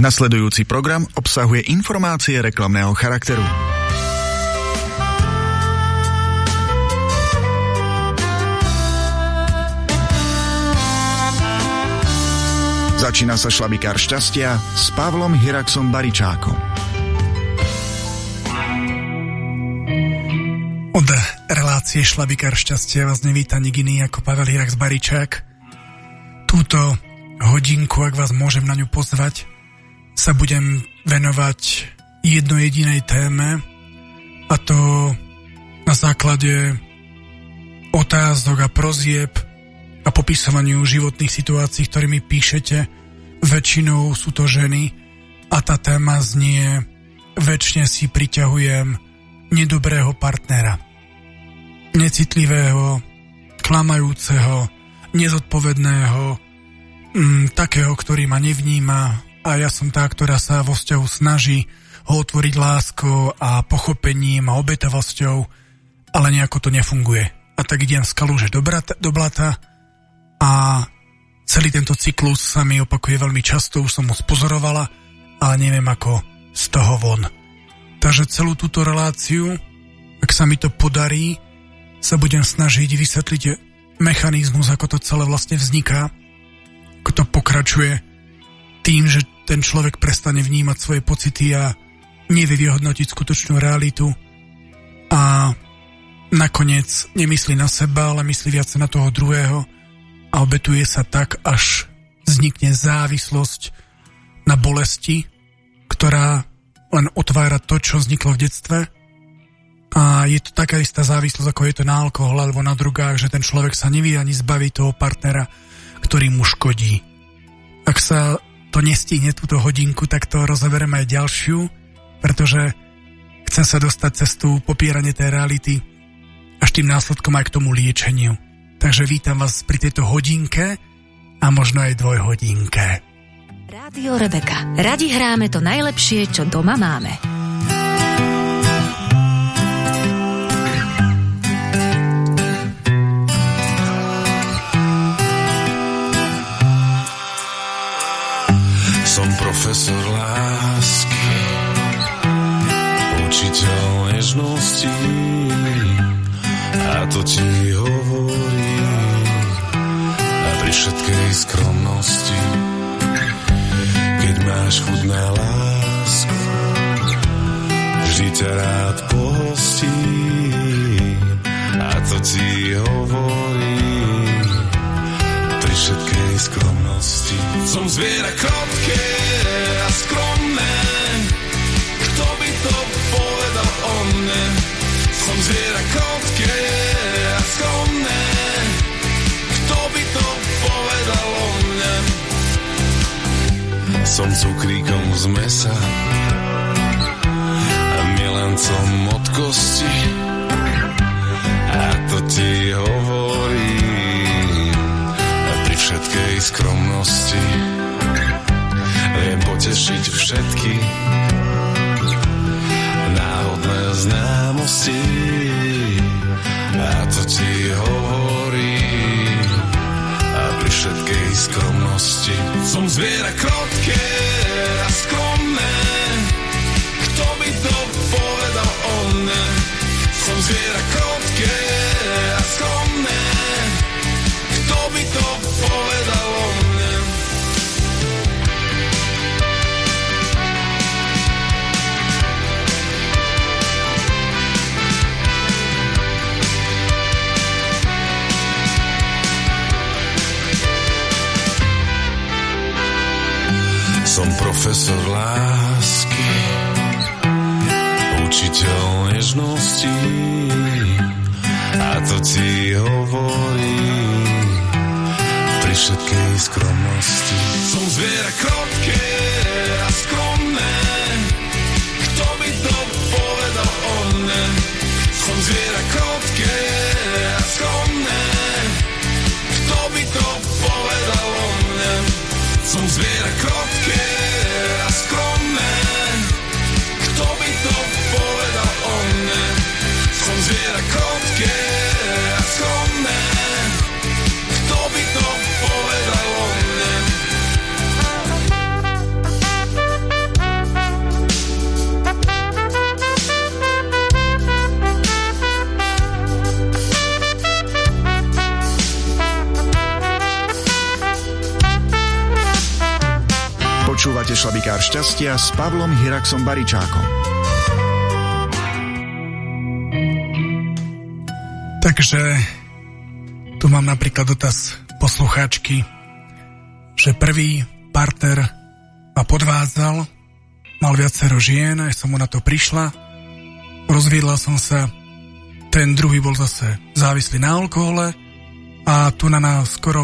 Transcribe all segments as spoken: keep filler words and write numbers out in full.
Nasledujúci program obsahuje informácie reklamného charakteru. Začína sa šlabikár šťastia s Pavlom Hiraxom Baričákom. Od relácie Šlabikár šťastia vás nevíta nik iný ako Pavel Hirax Baričák. Túto hodinku, ak vás môžem na ňu pozvať, sa budem venovať jednej jedinej téme, a to na základe otázok a prozieb a popisovaniu životných situácií, ktorými píšete. Väčšinou sú to ženy a tá téma znie: večne si priťahujem nedobrého partnera. Necitlivého, klamajúceho, nezodpovedného, mm, takého, ktorý ma nevníma, a ja som tá, ktorá sa vo vzťahu snaží ho otvoriť láskou a pochopením a obetavosťou, ale nejako to nefunguje. A tak idem z kaluže do, brata, do blata a celý tento cyklus sa mi opakuje veľmi často, už som ho spozorovala, ale neviem ako z toho von. Takže celú túto reláciu, ak sa mi to podarí, sa budem snažiť vysvetliť mechanizmus, ako to celé vlastne vzniká, ako to pokračuje tým, že ten človek prestane vnímať svoje pocity a nevie vyhodnotiť skutočnú realitu a nakoniec nemyslí na seba, ale myslí viac na toho druhého a obetuje sa tak, až vznikne závislosť na bolesti, ktorá len otvára to, čo vzniklo v detstve. A je to taká istá závislosť, ako je to na alkohol alebo na drogách, že ten človek sa nevie ani zbaviť toho partnera, ktorý mu škodí. Ak sa to nestihne túto hodinku, tak to rozoberiem aj ďalšiu, pretože chcem sa dostať cez tú popieranie tej reality až tým následkom aj k tomu liečeniu. Takže vítam vás pri tejto hodinke a možno aj dvojhodinke. Rádio Rebeka. Radi hráme to najlepšie, čo doma máme. Som profesor lásky, učiteľ nežnosti, a to ti hovorím a pri všetkej skromnosti. Keď máš chuť na lásku, vždy ťa rád pohostím, a to ti hovorím pri všetkej skromnosti. Som zviera krotké a skromné, kto by to povedal o mne? Som zviera krotké a skromné, kto by to povedal o mne? Som cukríkom z mesa a milancom od kosti, a to ti hovorím a pri všetkej skromnosti. Viem potešiť všetky náhodné známosti, a to ti hovorím a pri všetkej skromnosti. Som zviera krotké a skromné, kto by to povedal o mne? Som zviera krotké a skromné, kto by to povedal o mne? Som profesor lásky, učiteľ nežnosti, a to ti hovorím pri všetkej skromnosti. Som zviera krotké a skromné, kto by to povedal o mne? Som zviera krotké a skromné, kto by to povedal o mne? Som zviera krotké a skromné, kto by to povedal o mne? Som zviera krotké a skromné, kto by to povedal o mne? Počúvate Šlabikár šťastia s Pavlom Hiraxom Baričákom. Takže tu mám napríklad dotaz poslucháčky, že prvý partner ma podvádzal, mal viacero žien, aj som mu na to prišla, rozviedla som sa, ten druhý bol zase závislý na alkohole a tu na nás skoro,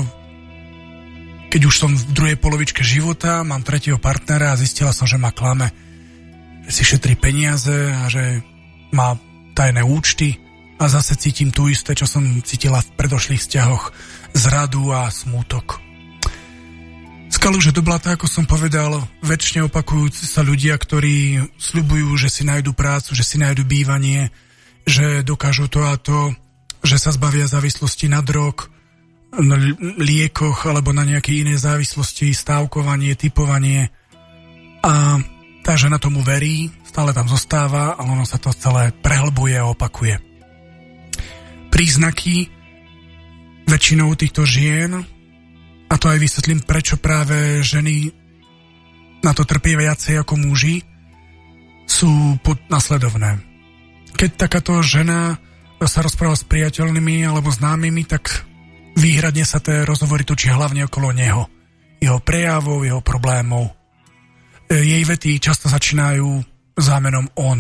keď už som v druhej polovičke života, mám tretieho partnera a zistila som, že ma klame, že si šetrí peniaze a že má tajné účty a zase cítim tú isté, čo som cítila v predošlých vzťahoch, zradu a smútok. Skalu, že to bola tak, ako som povedal, väčšine opakujúci sa ľudia, ktorí sľubujú, že si nájdu prácu, že si nájdu bývanie, že dokážu to a to, že sa zbavia závislosti na drog, na liekoch alebo na nejaké iné závislosti, stávkovanie, typovanie. A tá žena tomu verí, stále tam zostáva, ale ono sa to celé prehlbuje a opakuje. Príznaky väčšinou týchto žien, a to aj vysvetlím, prečo práve ženy na to trpia viacej ako muži, sú nasledovné. Keď takáto žena sa rozpráva s priateľnými alebo známymi, tak výhradne sa tie rozhovory točia hlavne okolo neho. Jeho prejavov, jeho problémov. Jej vety často začínajú zámenom on.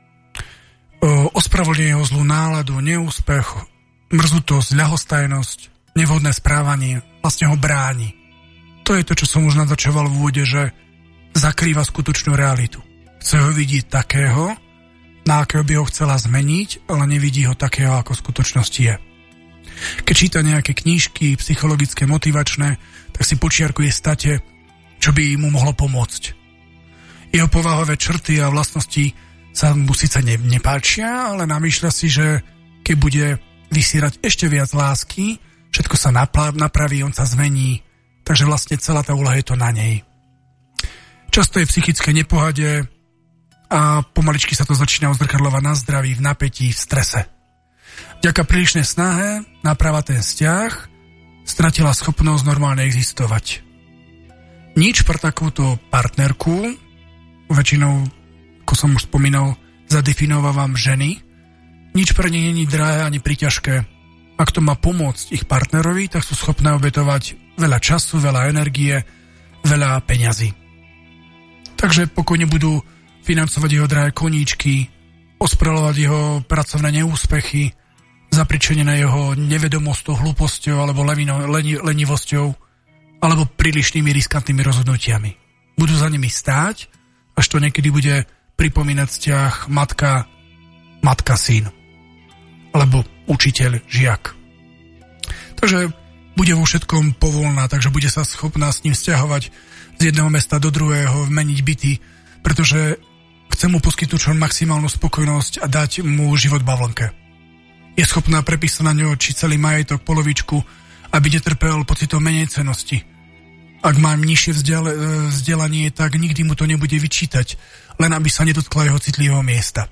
Ospravedlňuje jeho zlú náladu, neúspech, mrzutosť, ľahostajnosť, nevhodné správanie, vlastne ho bráni. To je to, čo som už naznačoval v úvode, že zakrýva skutočnú realitu. Chce ho vidieť takého, na akého by ho chcela zmeniť, ale nevidí ho takého, ako v skutočnosti je. Keď číta nejaké knížky psychologické, motivačné, tak si počiarkuje state, čo by mu mohlo pomôcť. Jeho povahové črty a vlastnosti sa mu síce ne, nepáčia, ale namýšľa si, že keď bude vysierať ešte viac lásky, všetko sa napraví, on sa zmení, takže vlastne celá tá úloha je to na nej. Často je v psychickej nepohode a pomaličky sa to začína odzrkadľovať na zdraví, v napätí, v strese. Vďaka prílišnej snahe napravať ten vzťah stratila schopnosť normálne existovať. Nič pre takúto partnerku, väčšinou, ako som už spomínal, zadefinovávam ženy, nič pre ne nie je drahé ani príťažké. Ak to má pomôcť ich partnerovi, tak sú schopné obetovať veľa času, veľa energie, veľa peňazí. Takže pokojne budú financovať jeho drahé koníčky, ospravedlňovať jeho pracovné neúspechy, zapričenené jeho nevedomosťou, hlúposťou alebo levino, leni, lenivosťou alebo prílišnými riskantnými rozhodnutiami. Budú za nimi stáť, až to niekedy bude pripomínať vzťah matka, matka-syn alebo učiteľ, žiak. Takže bude vo všetkom povolná, takže bude sa schopná s ním vzťahovať z jedného mesta do druhého, meniť byty, pretože chce mu poskytnúť čo maximálnu spokojnosť a dať mu život bavlnke. Je schopná prepísať na ňo či celý majetok, polovičku, aby netrpel pocitom menej cenosti. Ak má nižšie vzdelanie, tak nikdy mu to nebude vyčítať, len aby sa nedotkla jeho citlivého miesta.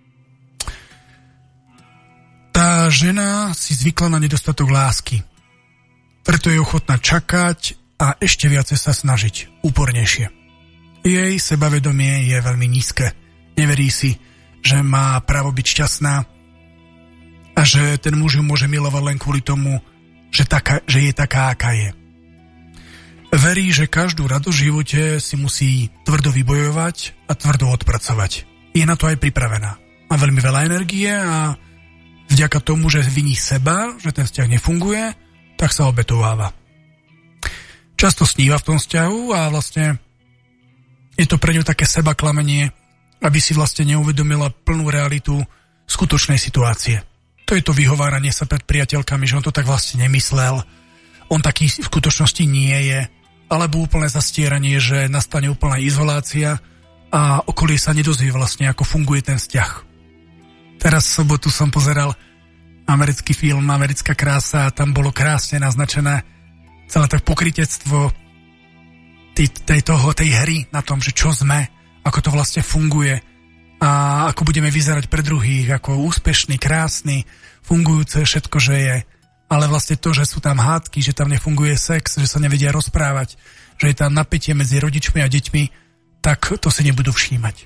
Tá žena si zvykla na nedostatok lásky. Preto je ochotná čakať a ešte viacej sa snažiť, úpornejšie. Jej sebavedomie je veľmi nízke. Neverí si, že má právo byť šťastná a že ten muž ju môže milovať len kvôli tomu, že, taká, že je taká, aká je. Verí, že každú radosť v živote si musí tvrdo vybojovať a tvrdo odpracovať. Je na to aj pripravená. Má veľmi veľa energie a vďaka tomu, že viní seba, že ten vzťah nefunguje, tak sa obetováva. Často sníva v tom vzťahu a vlastne je to pre ňu také sebaklamenie, aby si vlastne neuvedomila plnú realitu skutočnej situácie. To je to vyhováranie sa pred priateľkami, že on to tak vlastne nemyslel, on taký v skutočnosti nie je, alebo úplné zastieranie, že nastane úplná izolácia a okolie sa nedozvie vlastne, ako funguje ten vzťah. Teraz v sobotu som pozeral americký film Americká krása a tam bolo krásne naznačené celé to pokrytectvo tej, tej, toho, tej hry na tom, že čo sme, ako to vlastne funguje a ako budeme vyzerať pre druhých, ako úspešný, krásny, fungujúce všetko, že je. ale vlastne to, že sú tam hádky, že tam nefunguje sex, že sa nevedia rozprávať, že je tam napätie medzi rodičmi a deťmi, tak to si nebudú všímať.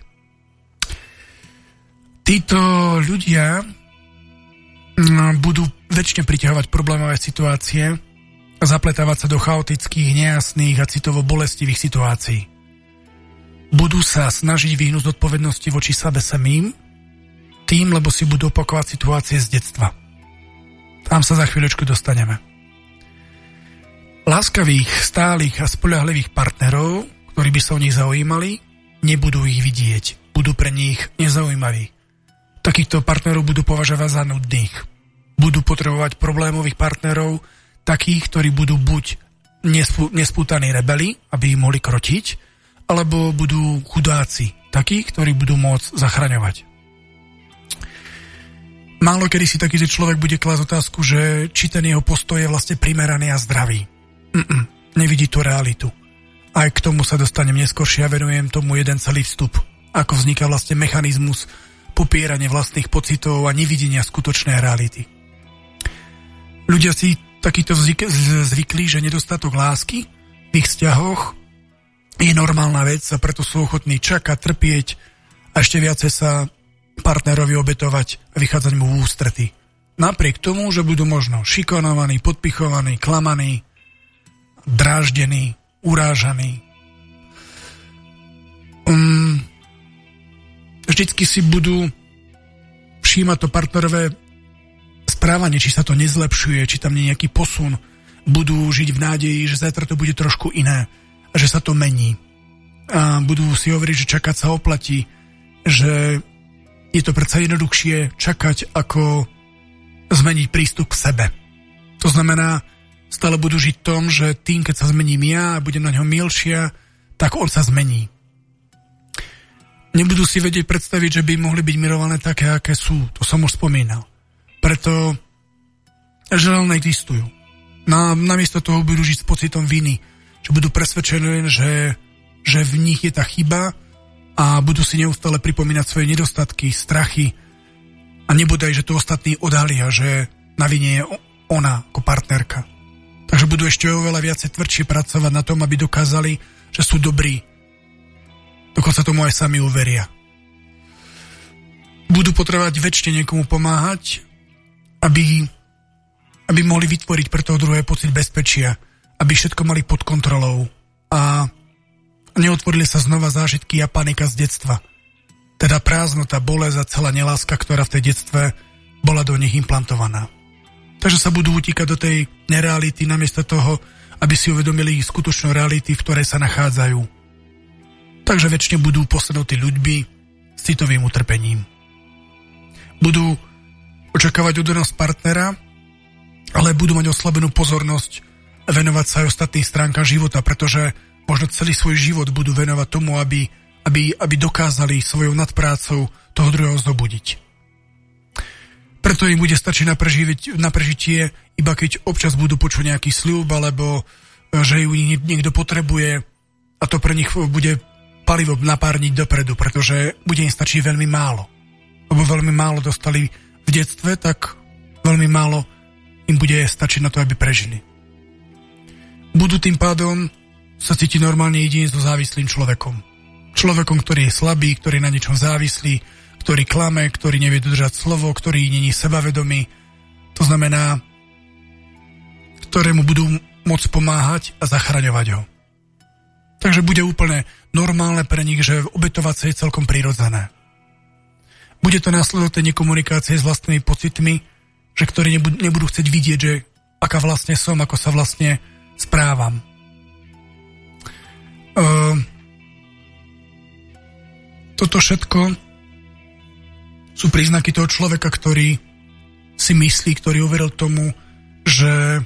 Títo ľudia budú väčšine priťahovať problémové situácie a zapletávať sa do chaotických, nejasných a citovo bolestivých situácií. Budú sa snažiť vyhnúť zodpovednosti voči sebe samým, tým, lebo si budú opakovať situácie z detstva. Tam sa za chvíľočku dostaneme. Láskavých, stálych a spoľahlivých partnerov, ktorí by sa o nich zaujímali, nebudú ich vidieť. Budú pre nich nezaujímaví. Takýchto partnerov budú považovať za nudných. Budú potrebovať problémových partnerov, takých, ktorí budú buď nespú, nespútaní rebeli, aby ich mohli krotiť, alebo budú chudáci, takí, ktorí budú môcť zachraňovať. Málo kedy si takýto človek bude klásť otázku, že či ten jeho postoj je vlastne primeraný a zdravý. Mm-mm, nevidí tú realitu. Aj k tomu sa dostanem neskôršie a venujem tomu jeden celý vstup. Ako vzniká vlastne mechanizmus popierania vlastných pocitov a nevidenia skutočnej reality. Ľudia si takýto zvykli, že nedostatok lásky v ich vzťahoch je normálna vec a preto sú ochotní čakať, trpieť a ešte viacej sa partnerovi obetovať a vychádzať mu v ústrety. Napriek tomu, že budú možno šikanovaní, podpichovaní, klamaní, dráždení, urážaní. Um, vždycky si budú všímať to partnerové správanie, či sa to nezlepšuje, či tam nie je nejaký posun. Budú žiť v nádeji, že zajtra to bude trošku iné a že sa to mení. A budú si hovoriť, že čakať sa oplatí, že je to predsa jednoduchšie čakať, ako zmeniť prístup k sebe. To znamená, stále budú žiť v tom, že tým, keď sa zmením ja a budem na ňo milšia, tak on sa zmení. Nebudú si vedieť predstaviť, že by mohli byť milované také, aké sú. To som už spomínal. Preto že len existujú. Na, namiesto toho budú žiť s pocitom viny, že budú presvedčení, že, že v nich je tá chyba a budú si neustále pripomínať svoje nedostatky, strachy a nebodaj, že to ostatní odhalia, že na vine je ona ako partnerka. Takže budú ešte oveľa viacej tvrdšie pracovať na tom, aby dokázali, že sú dobrí. Dokonca tomu aj sami uveria. Budú potrebovať väčšine niekomu pomáhať, aby, aby mohli vytvoriť pre toho druhého pocit bezpečia, aby všetko mali pod kontrolou a neotvorili sa znova zážitky a panika z detstva. Teda prázdnota, bolesť a celá neláska, ktorá v tej detstve bola do nich implantovaná. Takže sa budú utíkať do tej nereality namiesto toho, aby si uvedomili skutočnú reality, v ktorej sa nachádzajú. Takže väčšine budú posadnutí ľuďmi s citovým utrpením. Budú očakávať oddanosť partnera, ale budú mať oslabenú pozornosť a venovať sa aj ostatným stránkam života, pretože možno celý svoj život budú venovať tomu, aby, aby, aby dokázali svojou nadprácou toho druhého zobudiť. Preto im bude stačiť na, preživiť, na prežitie, iba keď občas budú počuť nejaký sľub, alebo že ju niekto potrebuje a to pre nich bude palivo napárniť dopredu, pretože bude im stačiť veľmi málo. Lebo veľmi málo dostali v detstve, tak veľmi málo im bude stačiť na to, aby prežili. Budú tým pádom sa cíti normálne jedine so závislým človekom. Človekom, ktorý je slabý, ktorý je na niečom závislý, ktorý klame, ktorý nevie dodržať slovo, ktorý není sebavedomý. To znamená, ktorému budú môcť pomáhať a zachraňovať ho. Takže bude úplne normálne pre nich, že obetovať sa je celkom prirodzené. Bude to následovať tej nekomunikácie s vlastnými pocitmi, že ktorí nebudú, nebudú chcieť vidieť, že aká vlastne som, ako sa vlastne správam. Uh, toto všetko sú príznaky toho človeka, ktorý si myslí, ktorý uveril tomu, že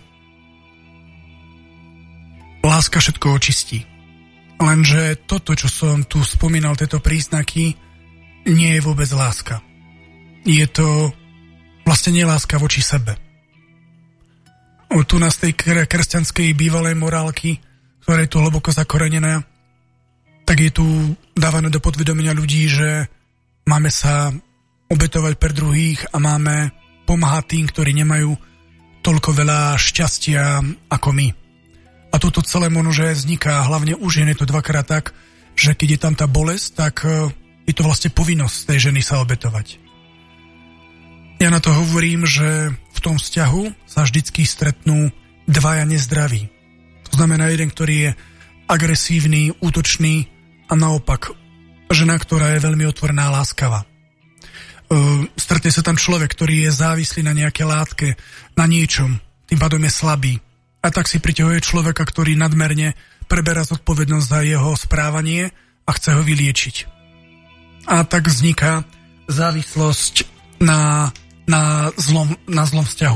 láska všetko očistí. Lenže toto, čo som tu spomínal, tieto príznaky, nie je vôbec láska. Je to vlastne neláska voči sebe. O, tu nás tej kresťanskej bývalej morálky, ktorá je tu hlboko zakorenená, tak je tu dávané do podvedomia ľudí, že máme sa obetovať pre druhých a máme pomáhať tým, ktorí nemajú toľko veľa šťastia ako my. A toto celé možno, že vzniká, hlavne u žien je to dvakrát tak, že keď je tam tá bolesť, tak je to vlastne povinnosť tej ženy sa obetovať. Ja na to hovorím, že v tom vzťahu sa vždycky stretnú dvaja nezdraví. To znamená jeden, ktorý je agresívny, útočný a naopak žena, ktorá je veľmi otvorená a láskavá. Stretne sa tam človek, ktorý je závislý na nejaké látke, na niečom, tým pádom je slabý. A tak si priťahuje človeka, ktorý nadmerne preberá zodpovednosť za jeho správanie a chce ho vyliečiť. A tak vzniká závislosť na, na, zlom, na zlom vzťahu.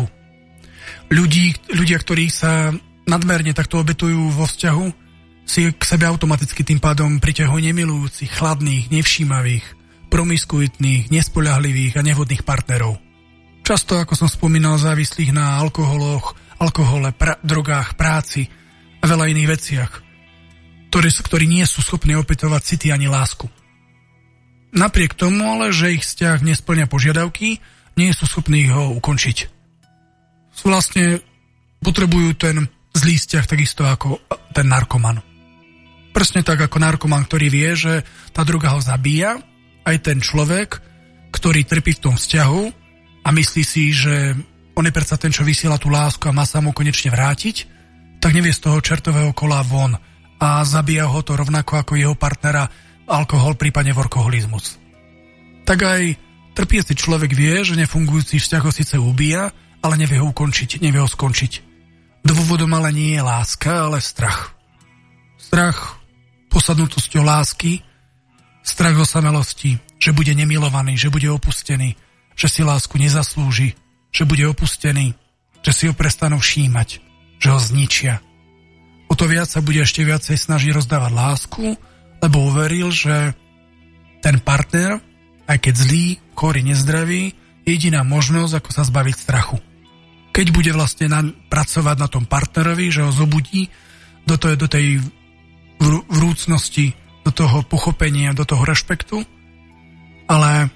Ľudí, ľudia, ktorí sa nadmerne takto obetujú vo vzťahu, si k sebe automaticky tým pádom priťahujú nemilujúcich, chladných, nevšímavých, promiskuitných, nespoľahlivých a nevhodných partnerov. Často, ako som spomínal, závislých na alkoholoch, alkohole, pra- drogách, práci a veľa iných veciach, ktorí, ktorí nie sú schopní opätovať city ani lásku. Napriek tomu ale, že ich vzťah nespĺňa požiadavky, nie sú schopní ho ukončiť. Vlastne potrebujú ten zlý vzťah takisto ako ten narkoman. Presne tak ako narkoman, ktorý vie, že tá droga ho zabíja, aj ten človek, ktorý trpí v tom vzťahu a myslí si, že on je predsa ten, čo vysiela tú lásku a má sa mu konečne vrátiť, tak nevie z toho čertového kola von a zabíja ho to rovnako ako jeho partnera alkohol, prípadne workoholizmus. Tak aj trpiaci človek vie, že nefungujúci vzťah ho síce ubíja, ale nevie ho ukončiť, nevie ho skončiť. Dôvodom ale nie je láska, ale strach. Strach posadnutosťou lásky, strach o samelosti, že bude nemilovaný, že bude opustený, že si lásku nezaslúži, že bude opustený, že si ho prestanú všímať, že ho zničia. O to viac sa bude ešte viacej snažiť rozdávať lásku, lebo uveril, že ten partner, aj keď zlý, chorý, nezdravý, je jediná možnosť, ako sa zbaviť strachu. Keď bude vlastne na, pracovať na tom partnerovi, že ho zobudí do, to, do tej vrúcnosti, do toho pochopenia, do toho rešpektu, ale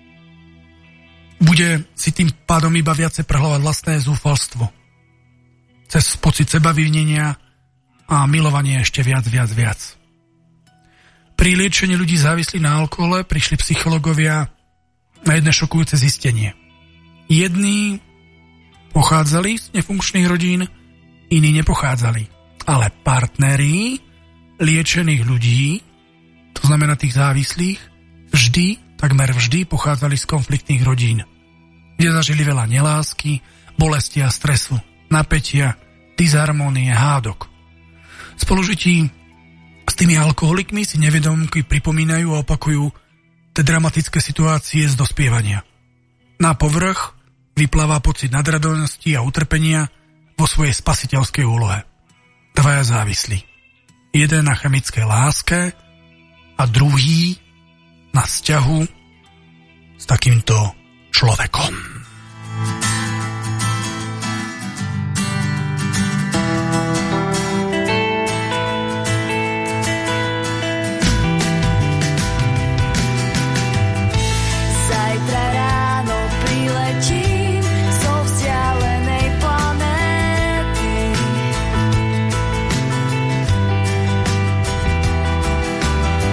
bude si tým pádom iba viacej prehľovať vlastné zúfalstvo. Cez pocit sebavinenia a milovanie ešte viac, viac, viac. Pri liečení ľudí závislých na alkohole prišli psychológovia na jedné šokujúce zistenie. Jedni pochádzali z nefunkčných rodín, iní nepochádzali. Ale partneri liečených ľudí, to znamená tých závislých, vždy, takmer vždy pochádzali z konfliktných rodín, kde zažili veľa nelásky, bolesti a stresu, napätia, disharmónie, hádok. Spolužití s tými alkoholikmi si nevedomky pripomínajú a opakujú tie dramatické situácie z dospievania. Na povrch vypláva pocit nadradosti a utrpenia vo svojej spasiteľskej úlohe. Dvaja závislí. Jeden na chemickej láske a druhý na vzťahu s takýmto človekom.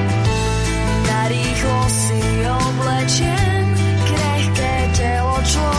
Narýchlo si oblečiem krehké telo človeka.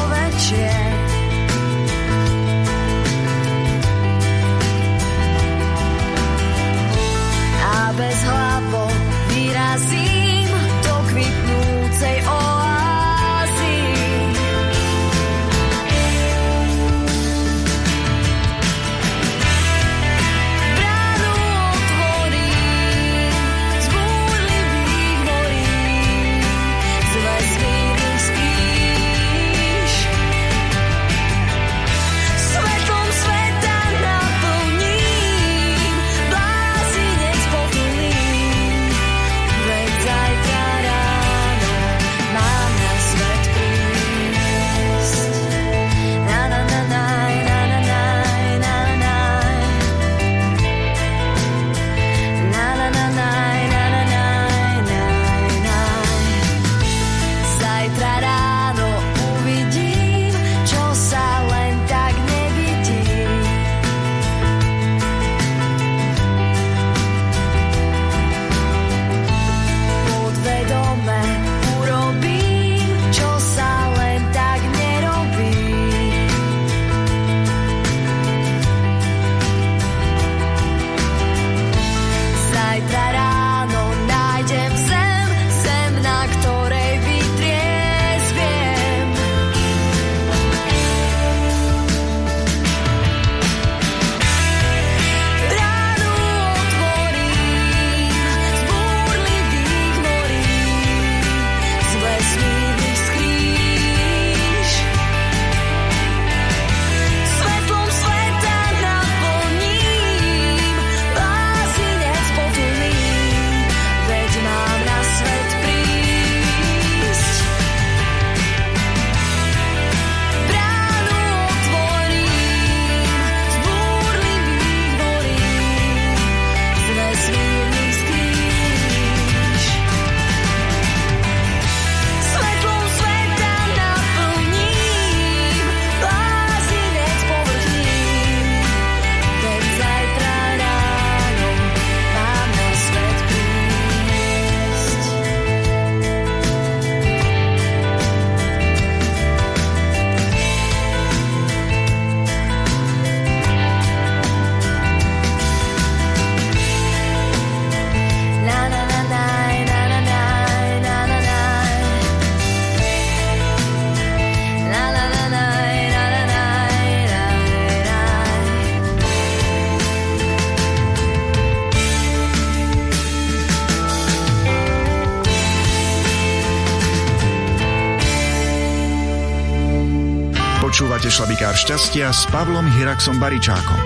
Počúvate Šlabikár šťastia s Pavlom Hiraxom Baričákom.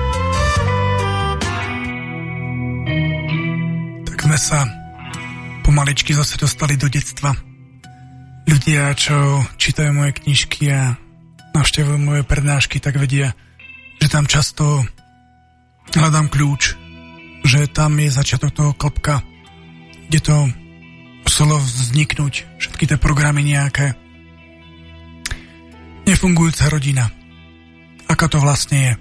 Tak sme sa pomaličky zase dostali do detstva. Ľudia, čo čítajú moje knižky a navštevujú moje prednášky, tak vedia, že tam často hľadám kľúč, že tam je začiatok toho klopka, kde to muselo vzniknúť, všetky tie programy nejaké. Nefungujúca rodina. Aká to vlastne je?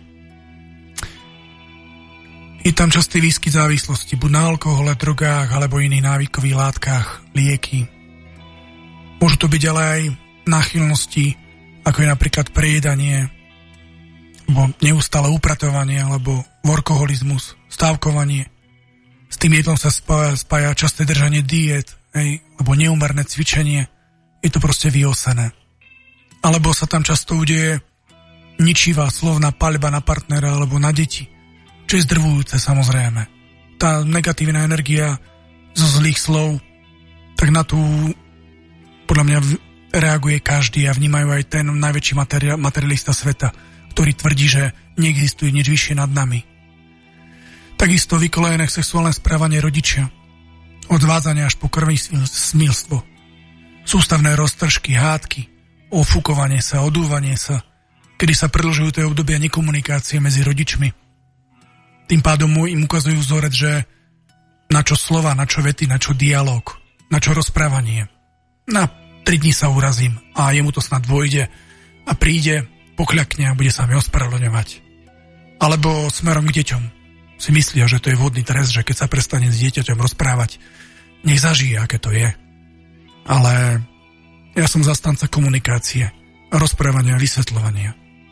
Je tam častý výskyt závislosti, buď na alkohole, drogách, alebo iných návykových látkach, lieky. Môžu to byť ale aj náchylnosti, ako je napríklad prejedanie, alebo neustále upratovanie, alebo workoholizmus, stávkovanie. S tým jedlom sa spája, spája časté držanie diét, hej, alebo neúmerné cvičenie. Je to proste vyosené. Alebo sa tam často udeje ničivá slovná paľba na partnera alebo na deti, čo je zdrvujúce samozrejme. Tá negatívna energia zo zlých slov, tak na tú podľa mňa reaguje každý a vnímajú aj ten najväčší materi- materialista sveta, ktorý tvrdí, že neexistuje nič vyššie nad nami. Takisto vykolajené sexuálne správanie rodičia, odvádzanie až po krvní smilstvo, sústavné roztržky, hádky, ofúkovanie sa, odúvanie sa, kedy sa predĺžujú tie obdobia nekomunikácie medzi rodičmi. Tým pádom mu im ukazujú vzorec, že na čo slova, na čo vety, na čo dialog, na čo rozprávanie. Na tri dní sa urazím a jemu to snad dôjde a príde, pokľakne a bude sa mi ospravedlňovať. Alebo smerom k deťom. Si myslia, že to je vhodný trest, že keď sa prestane s dieťaťom rozprávať, nech zažije, aké to je. Ale ja som zastanca komunikácie, rozprávania a vysvetľovania.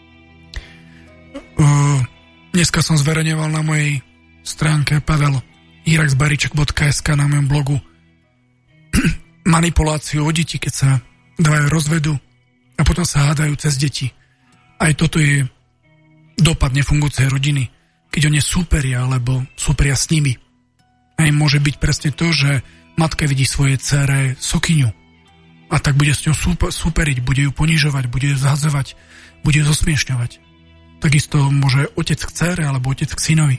Uh, dneska som zverejňoval na mojej stránke pavel hirax baričak bodka es ká na mojom blogu manipuláciu o deti, keď sa dvaja rozvedú a potom sa hádajú cez deti. Aj toto je dopad nefungujúcej rodiny, keď oni súperia alebo súperia s nimi. Aj môže byť presne to, že matka vidí svoje dcére sokyňu a tak bude s ňou super, superiť, bude ju ponižovať, bude ju zhadzovať, bude ju zosmiešňovať. Takisto môže otec k dcére alebo otec k synovi.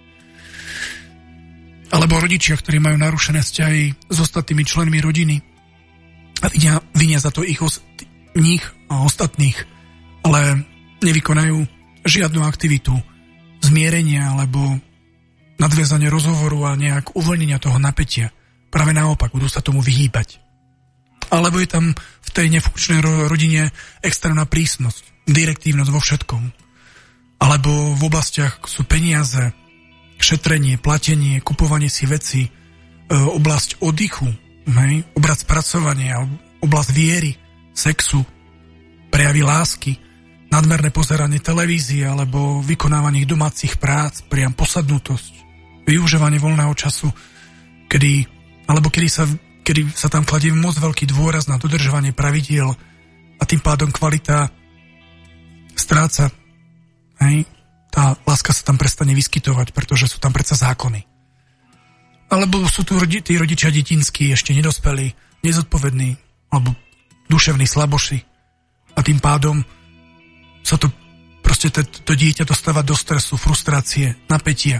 Alebo rodičia, ktorí majú narušené vzťahy s ostatnými členmi rodiny a vinia, vinia za to ich os- nich a ostatných, ale nevykonajú žiadnu aktivitu zmierenia alebo nadviazanie rozhovoru a nejak uvoľnenia toho napätia. Práve naopak, budú sa tomu vyhýbať. Alebo je tam v tej nefunkčnej ro- rodine extrémna prísnosť, direktívnosť vo všetkom. Alebo v oblastiach sú peniaze, šetrenie, platenie, kupovanie si veci, e, oblasť oddychu, hej, oblasť spracovania, oblasť viery, sexu, prejavy lásky, nadmerné pozeranie televízie alebo vykonávanie domácich prác, priam posadnutosť, využívanie voľného času, kedy, alebo kedy sa, kedy sa tam kladie moc veľký dôraz na dodržovanie pravidiel a tým pádom kvalita stráca. Hej? Tá láska sa tam prestane vyskytovať, pretože sú tam predsa zákony. Alebo sú tu rodi, tí rodičia detinskí, ešte nedospelí, nezodpovední, alebo duševní slaboši. A tým pádom sa to proste to, to dieťa dostáva do stresu, frustrácie, napätia.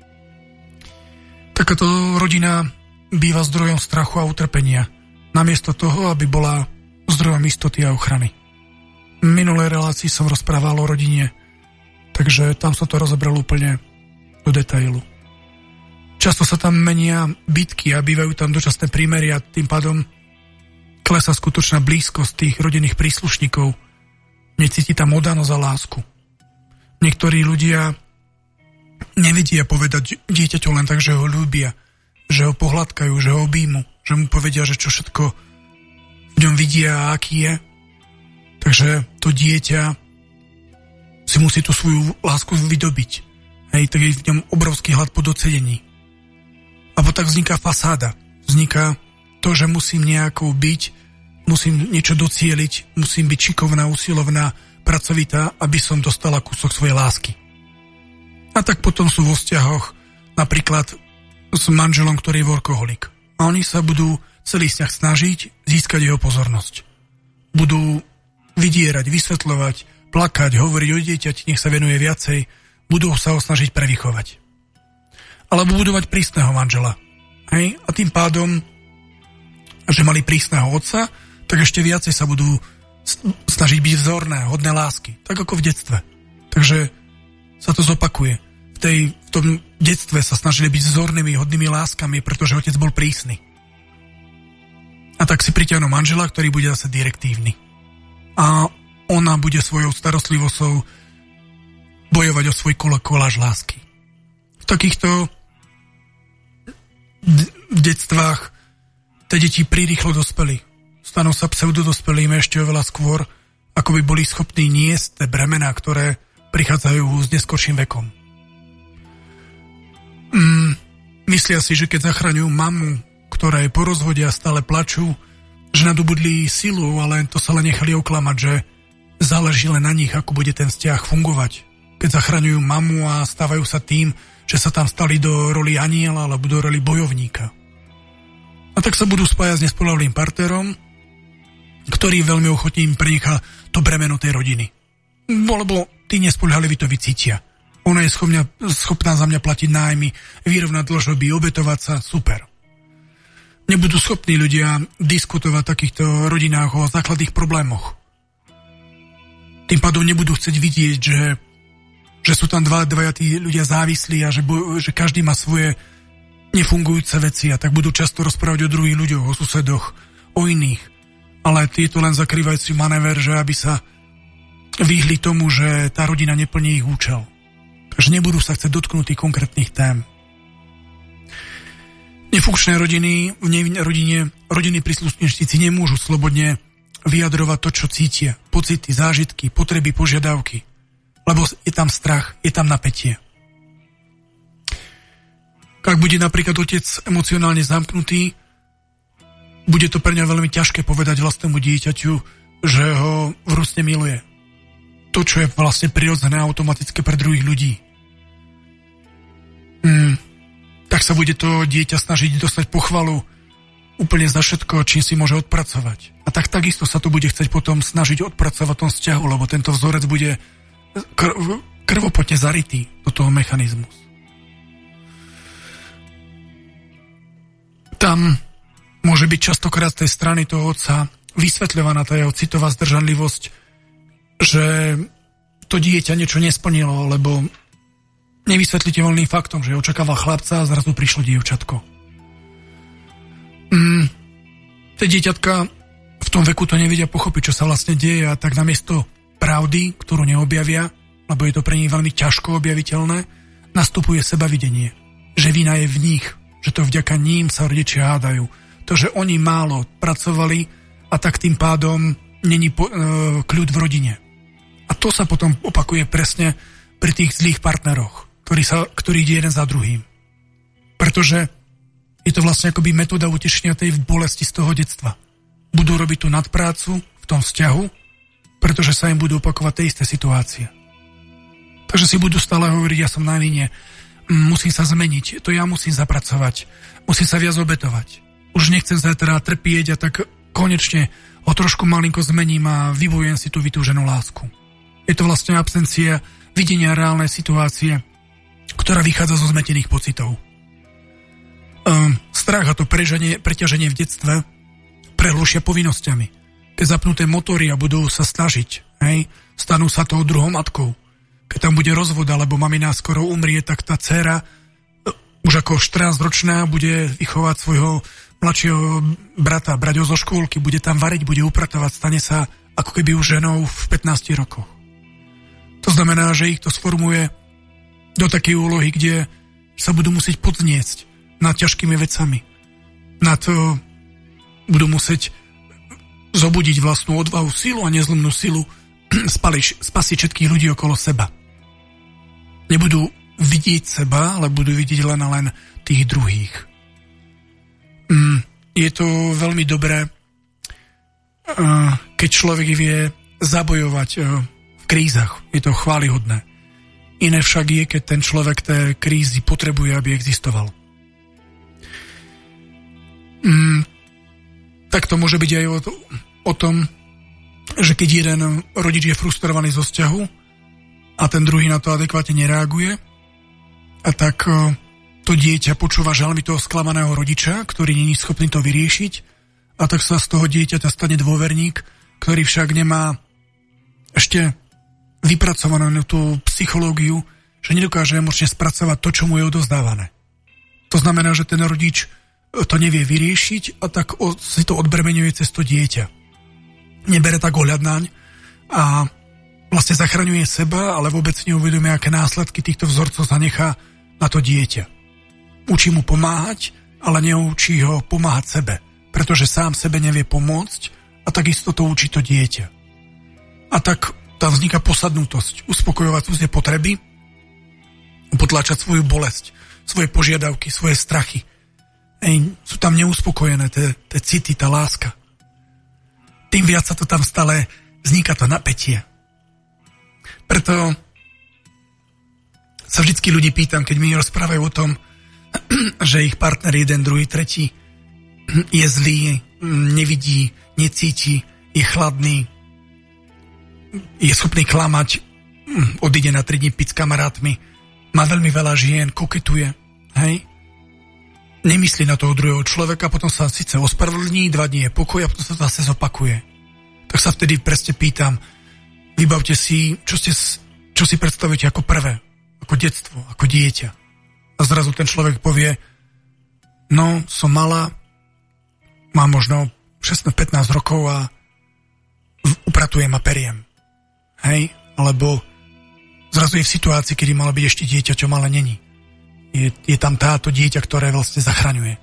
Takáto rodina býva zdrojom strachu a utrpenia, namiesto toho, aby bola zdrojom istoty a ochrany. V minulej relácii som rozprával o rodine, takže tam som to rozobral úplne do detailu. Často sa tam menia bitky a bývajú tam dočasné prímeria, tým pádom klesá skutočná blízkosť tých rodinných príslušníkov. Necíti tam oddanosť a lásku. Niektorí ľudia nevedia povedať dieťaťu len tak, že ho ľúbia, že ho pohľadkajú, že ho objímu, že mu povedia, že čo všetko v ňom vidia a aký je. Takže to dieťa si musí tú svoju lásku vydobiť. Hej, tak je v ňom obrovský hlad po docenení. A potom tak vzniká fasáda. Vzniká to, že musím nejako byť, musím niečo docieliť, musím byť šikovná, usilovná, pracovitá, aby som dostala kúsok svojej lásky. A tak potom sú vo vzťahoch napríklad s manželom, ktorý je workoholik. A oni sa budú celý vzťah snažiť získať jeho pozornosť. Budú vydierať, vysvetľovať, plakať, hovoriť o dieťati, nech sa venuje viacej, budú sa ho snažiť prevychovať. Alebo budú mať prísneho manžela. Hej? A tým pádom, že mali prísneho otca, tak ešte viacej sa budú snažiť byť vzorné, hodné lásky. Tak ako v detstve. Takže sa to zopakuje. V, tej, v tom detstve sa snažili byť vzornými, hodnými láskami, pretože otec bol prísny. A tak si priťahnú manžela, ktorý bude zase direktívny. A ona bude svojou starostlivosťou bojovať o svoj koláž lásky. V takýchto d- detstvách tie deti prirýchlo dospeli. Stanú sa pseudodospelými ešte oveľa skôr, ako by boli schopní niesť tie bremená, ktoré prichádzajú s neskorším vekom. Mm, myslia si, že keď zachraňujú mamu, ktorá je po rozvode a stále plačú, že nadobudli silu, ale to sa len nechali oklamať, že záleží len na nich, ako bude ten vzťah fungovať. Keď zachraňujú mamu a stávajú sa tým, že sa tam stali do roli aniela alebo do roli bojovníka. A tak sa budú spájať s nespoľahlivým partnerom, ktorý veľmi ochotne im prenechá to bremeno tej rodiny. Lebo tí nespoľahliví to vycítia. Ona je schopná, schopná za mňa platiť nájmy, vyrovnať dlžoby, obetovať sa, super. Nebudú schopní ľudia diskutovať v takýchto rodinách o základných problémoch. Tým pádom nebudú chcieť vidieť, že, že sú tam dva, dvaja tí ľudia závislí a že, že každý má svoje nefungujúce veci a tak budú často rozprávať o druhých ľuďoch, o susedoch, o iných. Ale tieto len zakrývajú si manéver, že aby sa vyhli tomu, že tá rodina neplní ich účel. Takže nebudú sa chcieť dotknúť tých konkrétnych tém. Nefunkčné rodiny, v rodine, rodiny príslušníci nemôžu slobodne vyjadrovať to, čo cítia, pocity, zážitky, potreby, požiadavky. Lebo je tam strach, je tam napätie. Ak bude napríklad otec emocionálne zamknutý, bude to pre ňa veľmi ťažké povedať vlastnému dieťaťu, že ho vrúcne miluje. To, čo je vlastne prirodzené automatické pre druhých ľudí. Hmm. Tak sa bude to dieťa snažiť dostať pochvalu úplne za všetko, čím si môže odpracovať. A tak takisto sa to bude chcieť potom snažiť odpracovať tom vzťahu, lebo tento vzorec bude kr- krvopotne zarytý do toho mechanizmu. Tam môže byť častokrát z tej strany toho otca vysvetľovaná tá jeho citová zdržanlivosť, že to dieťa niečo nesplnilo, lebo nevysvetliteľným faktom, že očakával chlapca a zrazu prišlo dievčatko. Mm, tie dieťatka v tom veku to nevedia pochopiť, čo sa vlastne deje, a tak namiesto pravdy, ktorú neobjavia, lebo je to pre nich veľmi ťažko objaviteľné, nastupuje sebavidenie, že vina je v nich, že to vďaka ním sa rodičia hádajú. To, že oni málo pracovali a tak tým pádom není po, e, kľud v rodine. A to sa potom opakuje presne pri tých zlých partneroch, ktorí, sa, ktorí ide jeden za druhým. Pretože je to vlastne akoby metóda utešenia tej bolesti z toho detstva. Budú robiť tú nadprácu v tom vzťahu, pretože sa im budú opakovať tie isté situácie. Takže si budú stále hovoriť, ja som na vine, musím sa zmeniť, to ja musím zapracovať, musím sa viac obetovať. Už nechcem sa teda trpieť a tak konečne ho trošku malinko zmením a vybojujem si tú vytúženú lásku. Je to vlastne absencia videnia reálnej situácie, ktorá vychádza zo zmetených pocitov. Um, strach a to preženie, preťaženie v detstve prehlušia povinnosťami. Keď zapnuté motory a budú sa snažiť, hej, stanú sa tou druhou matkou. Keď tam bude rozvod, alebo mamina skoro umrie, tak tá dcéra už ako štrnásťročná bude vychovať svojho mladšieho brata, brať ho zo škôlky, bude tam variť, bude upratovať, stane sa ako keby už ženou v pätnástich rokoch. To znamená, že ich to sformuje do takej úlohy, kde sa budú musieť podzniesť nad ťažkými vecami. Na to budú musieť zobudiť vlastnú odvahu, silu a nezlomnú silu spaliť, spasiť všetkých ľudí okolo seba. Nebudú vidieť seba, ale budú vidieť len a len tých druhých. Mm, je to veľmi dobré, uh, keď človek vie zabojovať uh, v krízach. Je to chválihodné. Iné však je, keď ten človek té krízy potrebuje, aby existoval. Mm, tak to môže byť aj o, o tom, že keď jeden rodič je frustrovaný zo vzťahu a ten druhý na to adekvátne nereaguje, a tak to dieťa počúva žalmy toho sklamaného rodiča, ktorý nie je schopný to vyriešiť, a tak sa z toho dieťaťa stane dôverník, ktorý však nemá ešte vypracovanú tú psychológiu, že nedokáže emočne spracovať to, čo mu je odovzdávané. To znamená, že ten rodič to nevie vyriešiť a tak si to odbremeňuje cez to dieťa. Nebere tak ohľad naň a vlastne zachraňuje seba, ale vôbec neuvedomuje, aké následky týchto vzorcov zanechá na to dieťa. Učí mu pomáhať, ale neučí ho pomáhať sebe, pretože sám sebe nevie pomôcť a takisto to učí to dieťa. A tak tam vzniká posadnutosť, uspokojovať cudzie potreby, potláčať svoju bolesť, svoje požiadavky, svoje strachy. Ej, sú tam neuspokojené tie city, tá láska. Tým viac sa to tam stále vzniká to napätie. Preto sa vždycky ľudí pýtam, keď mi rozprávajú o tom, že ich partner jeden, druhý, tretí je zlý, nevidí, necíti, je chladný, je schopný klamať, odíde na tri dní piť s kamarátmi, má veľmi veľa žien, koketuje, hej? Nemyslí na toho druhého človeka, potom sa síce ospravedlní, dva dní je pokoj a potom sa to zase zopakuje. Tak sa vtedy presne pýtam, vybavte si, čo, ste, čo si predstavujete ako prvé, ako detstvo, ako dieťa. A zrazu ten človek povie, no, som malá, mám možno šestnásť pätnásť rokov a upratujem a periem. Hej? Alebo zrazu je v situácii, kedy malo byť ešte dieťa, čo malé není. Je, je tam táto dieťa, ktoré vlastne zachraňuje.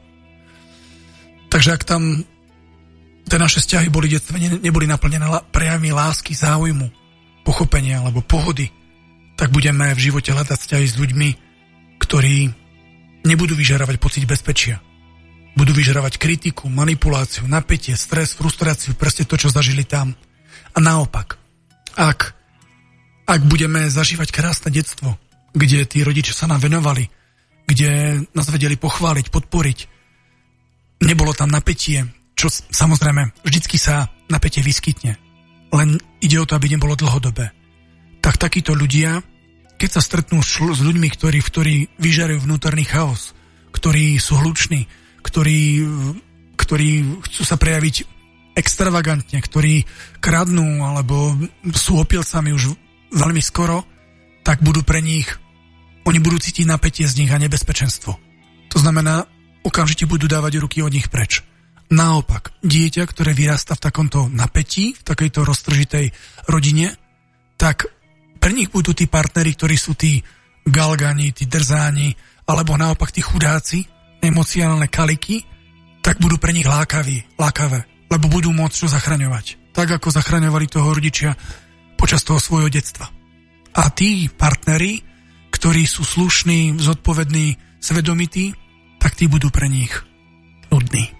Takže ak tam tie naše vzťahy boli detstve, ne, neboli naplnené prejavmi lásky, záujmu, pochopenia alebo pohody, tak budeme v živote hľadať vzťahy s ľuďmi, ktorí nebudú vyžarovať pocit bezpečia. Budú vyžarovať kritiku, manipuláciu, napätie, stres, frustráciu, presne to, čo zažili tam. A naopak, ak, ak budeme zažívať krásne detstvo, kde tí rodičia sa nám venovali, kde nás vedeli pochváliť, podporiť, nebolo tam napätie, čo samozrejme vždycky sa napätie vyskytne. Len ide o to, aby nebolo dlhodobé. Tak takíto ľudia, keď sa stretnú s ľuďmi, ktorí, ktorí vyžarujú vnútorný chaos, ktorí sú hluční, ktorí, ktorí chcú sa prejaviť extravagantne, ktorí kradnú alebo sú opilcami už veľmi skoro, tak budú pre nich, oni budú cítiť napätie z nich a nebezpečenstvo. To znamená, okamžite budú dávať ruky od nich preč. Naopak, dieťa, ktoré vyrastá v takomto napätí, v takejto roztržitej rodine, tak pre nich budú tí partneri, ktorí sú tí galgani, tí drzáni, alebo naopak tí chudáci, emocionálne kaliky, tak budú pre nich lákaví, lákavé, lebo budú môcť čo zachraňovať. Tak, ako zachraňovali toho rodičia počas toho svojho detstva. A tí partneri, ktorí sú slušní, zodpovední, svedomití, tak tí budú pre nich nudní.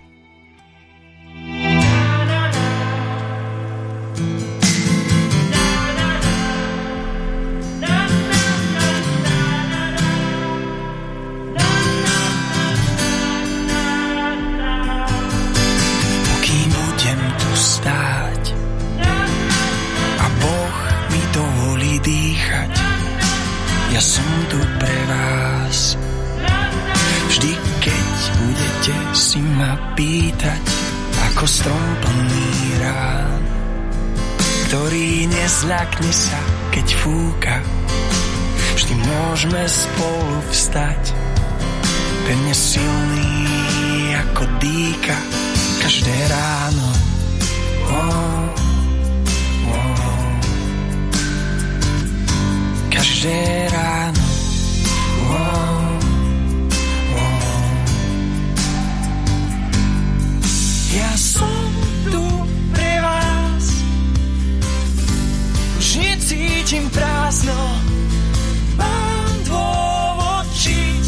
Pokým budem tu stáť a Boh mi dovolí dýchať, ja som tu pre vás. Vždy, keď budete si ma pýtať, ako strom plný rán, ktorý nezľakne sa, keď fúka, vždy môžeme spolu vstať. Pevne silný ako dýka, každé ráno. Oh, oh. Každé ráno. Oh, oh. Ja som tu pre vás, už necítim prázdno, mám dôvod žiť,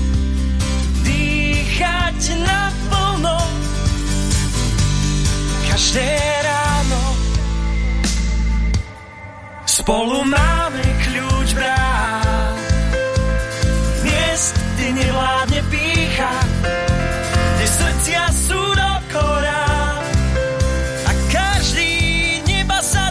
dýchať naplno, každé ráno. Spolu máme kľúč brán, miest, kde nevládne pýcha, kde srdcia sú do korán a každý neba sa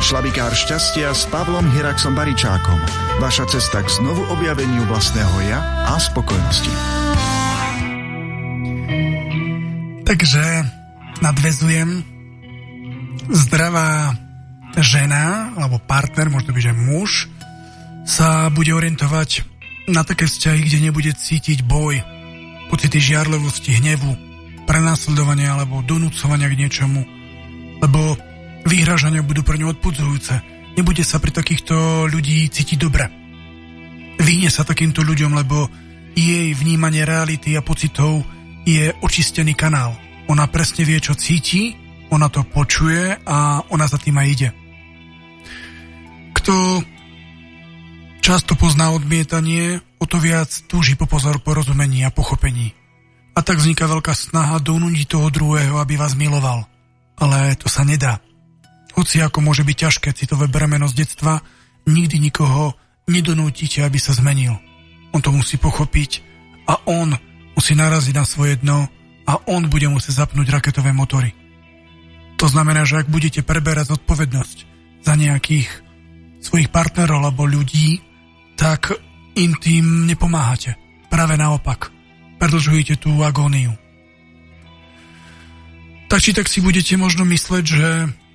Šlabikár šťastia s Pavlom Hiraxom Baričákom. Vaša cesta k znovu objaveniu vlastného ja a spokojnosti. Takže nadväzujem. Zdravá žena, alebo partner, možno byť, že muž, sa bude orientovať na také vzťahy, kde nebude cítiť boj, pocity žiarlivosti, hnevu, prenásledovania alebo donúcovania k niečomu, lebo vyhrážania budú pre ňu odpudzujúce. Nebude sa pri takýchto ľudí cítiť dobre. Vyhne sa takýmto ľuďom, lebo jej vnímanie reality a pocitov je očistený kanál. Ona presne vie, čo cíti, ona to počuje a ona za tým aj ide. Kto často pozná odmietanie, o to viac túži po pozor, porozumení a pochopení. A tak vzniká veľká snaha donútiť toho druhého, aby vás miloval. Ale to sa nedá. Hoci ako môže byť ťažké citové bremeno z detstva, nikdy nikoho nedonútite, aby sa zmenil. On to musí pochopiť a on musí naraziť na svoje dno a on bude musieť zapnúť raketové motory. To znamená, že ak budete preberať zodpovednosť za nejakých svojich partnerov alebo ľudí, tak im tým nepomáhate. Práve naopak. Predĺžujete tú agóniu. Tak či tak si budete možno mysleť, že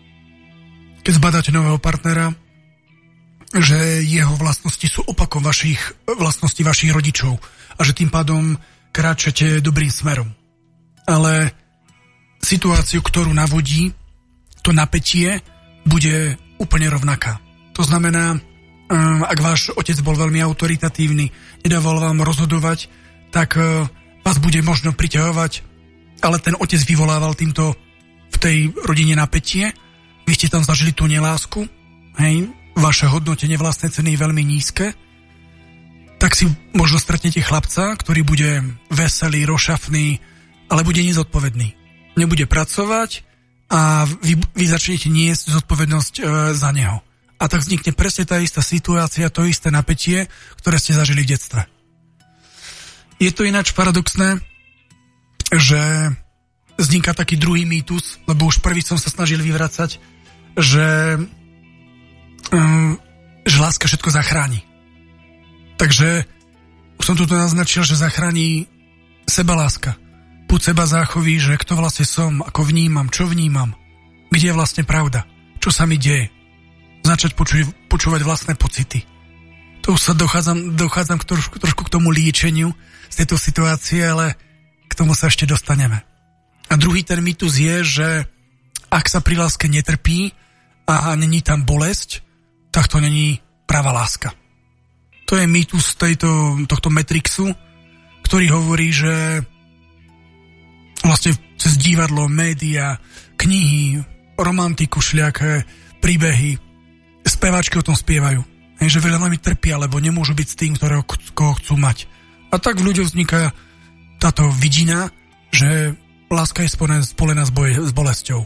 keď zbadáte nového partnera, že jeho vlastnosti sú opakom vašich vlastností vašich rodičov a že tým pádom kráčate dobrým smerom. Ale situáciu, ktorú navodí, to napätie bude úplne rovnaká. To znamená, ak váš otec bol veľmi autoritatívny, nedával vám rozhodovať, tak vás bude možno priťahovať, ale ten otec vyvolával týmto v tej rodine napätie. Vy ste tam zažili tú nelásku, hej, vaše hodnotenie vlastnej ceny je veľmi nízke, tak si možno stretnete chlapca, ktorý bude veselý, rošafný, ale bude nezodpovedný. Nebude pracovať a vy, vy začnete niesť zodpovednosť e, za neho. A tak vznikne presne tá istá situácia, to isté napätie, ktoré ste zažili v detstve. Je to ináč paradoxné, že vzniká taký druhý mýtus, lebo už prvý som sa snažil vyvracať, že, um, že láska všetko zachráni. Takže už som tu naznačil, že zachráni sebaláska. Púd seba záchovy, že kto vlastne som, ako vnímam, čo vnímam, kde je vlastne pravda, čo sa mi deje. Začať počuť, počúvať vlastné pocity. To už sa dochádzam, dochádzam k trošku, trošku k tomu liečeniu z tejto situácie, ale k tomu sa ešte dostaneme. A druhý ten mýtus je, že ak sa pri láske netrpí a není tam bolesť, tak to není pravá láska. To je mýtus tejto, tohto Matrixu, ktorý hovorí, že vlastne cez divadlo, média, knihy, romantiku, šľaké, príbehy, speváčky o tom spievajú. Hej, že veľa nami trpia, lebo nemôžu byť s tým, ktorého, koho chcú mať. A tak v ľuďoch vzniká táto vidina, že láska je spolená, spolená s, boj, s bolesťou.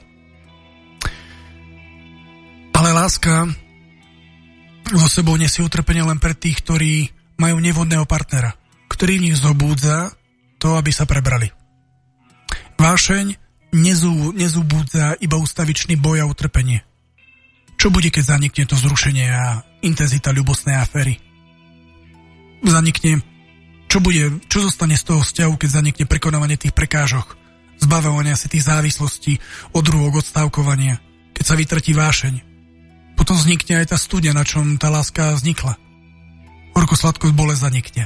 Ale láska so sebou nesie utrpenie len pre tých, ktorí majú nevhodného partnera, ktorý v nich zobúdza to, aby sa prebrali. Vášeň nezú, nezubúdza iba ustavičný boj a utrpenie. Čo bude, keď zanikne to vzrušenie a intenzita ľubostnej aféry? Zanikne, čo bude, čo zostane z toho vzťahu, keď zanikne prekonávanie tých prekážok, zbavovania si tých závislostí, odrôk, odstávkovania, keď sa vytratí vášeň. Potom vznikne aj tá studňa, na čom tá láska vznikla. Horko-sladkosť, bolesť zanikne.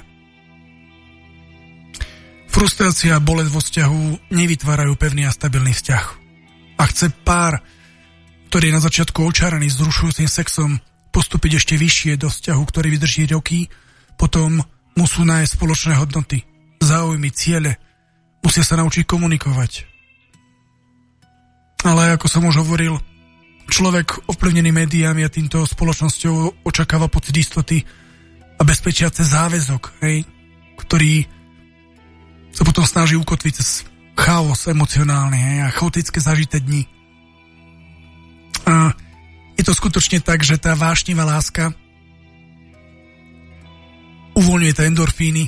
Frustrácia a bolesť vo vzťahu nevytvárajú pevný a stabilný vzťah. A chce pár, ktorý je na začiatku očarený vzrušujúcim sexom, postúpiť ešte vyššie do vzťahu, ktorý vydrží roky, potom musú nájsť spoločné hodnoty, záujmy, ciele, musia sa naučiť komunikovať. Ale ako som už hovoril, človek ovplyvnený médiami a týmto spoločnosťou očakáva pocit istoty a bezpečiace záväzok, hej, ktorý sa potom snaží ukotviť cez chaos emocionálny, hej, a chaotické zažité dni. A je to skutočne tak, že tá vášnivá láska uvoľňuje tie endorfíny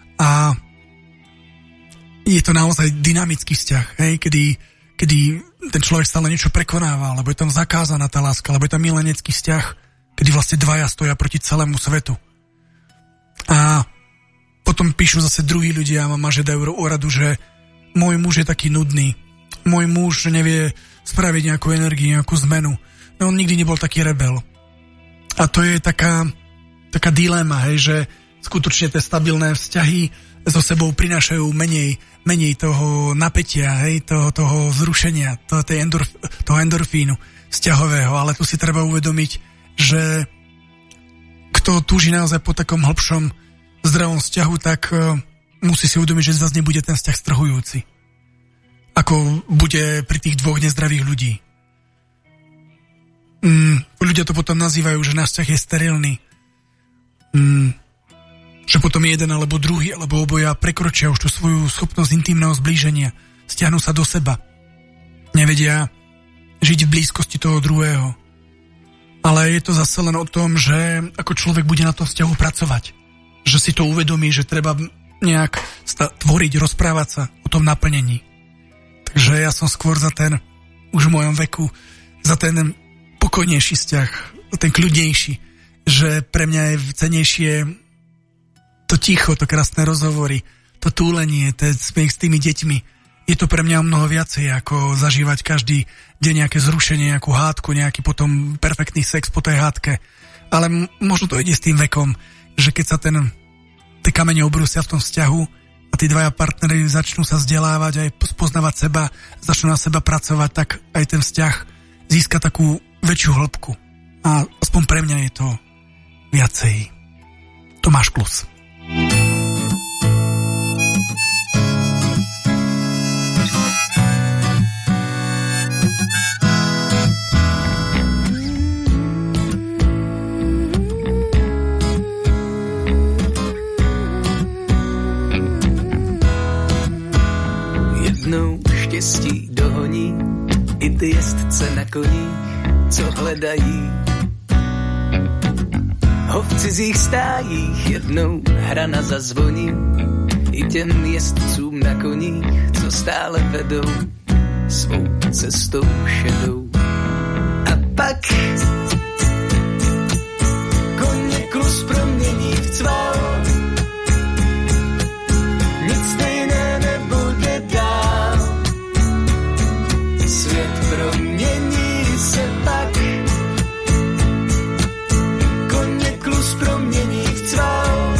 a je to naozaj dynamický vzťah, hej, kedy, kedy ten človek stále niečo prekonáva, lebo je tam zakázaná tá láska, lebo je tam milenecký vzťah, kedy vlastne dvaja stoja proti celému svetu. A potom píšu zase druhí ľudia, mama žiadajú o radu, že môj muž je taký nudný, môj muž nevie spraviť nejakú energiu, nejakú zmenu. No on nikdy nebol taký rebel. A to je taká, taká dilema, hej, že skutočne tie stabilné vzťahy so sebou prinášajú menej, menej toho napätia, hej, toho, toho vzrušenia, toho, tej endorf, toho endorfínu vzťahového. Ale tu si treba uvedomiť, že kto túži naozaj po takom hlbšom zdravom vzťahu, tak uh, musí si uvedomiť, že zase nebude ten vzťah strhujúci. Ako bude pri tých dvoch nezdravých ľudí. Mm, ľudia to potom nazývajú, že náš vzťah je sterilný. Mm, že potom jeden alebo druhý, alebo oboja prekročia už tú svoju schopnosť intimného zblíženia. Stiahnu sa do seba. Nevedia žiť v blízkosti toho druhého. Ale je to zase len o tom, že ako človek bude na tom vzťahu pracovať. Že si to uvedomí, že treba nejak tvoriť, rozprávať sa o tom naplnení. Takže ja som skôr za ten, už v mojom veku, za ten pokojnejší vzťah, ten kľudnejší, že pre mňa je cenejšie to ticho, to krásne rozhovory, to túlenie, ten smiech s tými deťmi. Je to pre mňa mnoho viacej, ako zažívať každý deň nejaké zrušenie, nejakú hádku, nejaký potom perfektný sex po tej hádke. Ale m- možno to ide s tým vekom, že keď sa ten, tie kamene obrúsia v tom vzťahu a tí dvaja partneri začnú sa vzdelávať aj spoznávať seba, začnú na seba pracovať, tak aj ten vzťah získa takú väčšiu hĺbku. A aspoň pre mňa je to viacej. Tomáš Klus. Jednou štěstí dohoní i ty jezdce na koních, co hledají ho v cizích stájích. Jednou hrana zazvoní i těm jezdcům na koních, co stále vedou svou cestou šedou. A pak koně klus promění v cval, nic stejné nebude dál. Svět promění se pak, koně klus promění v cval,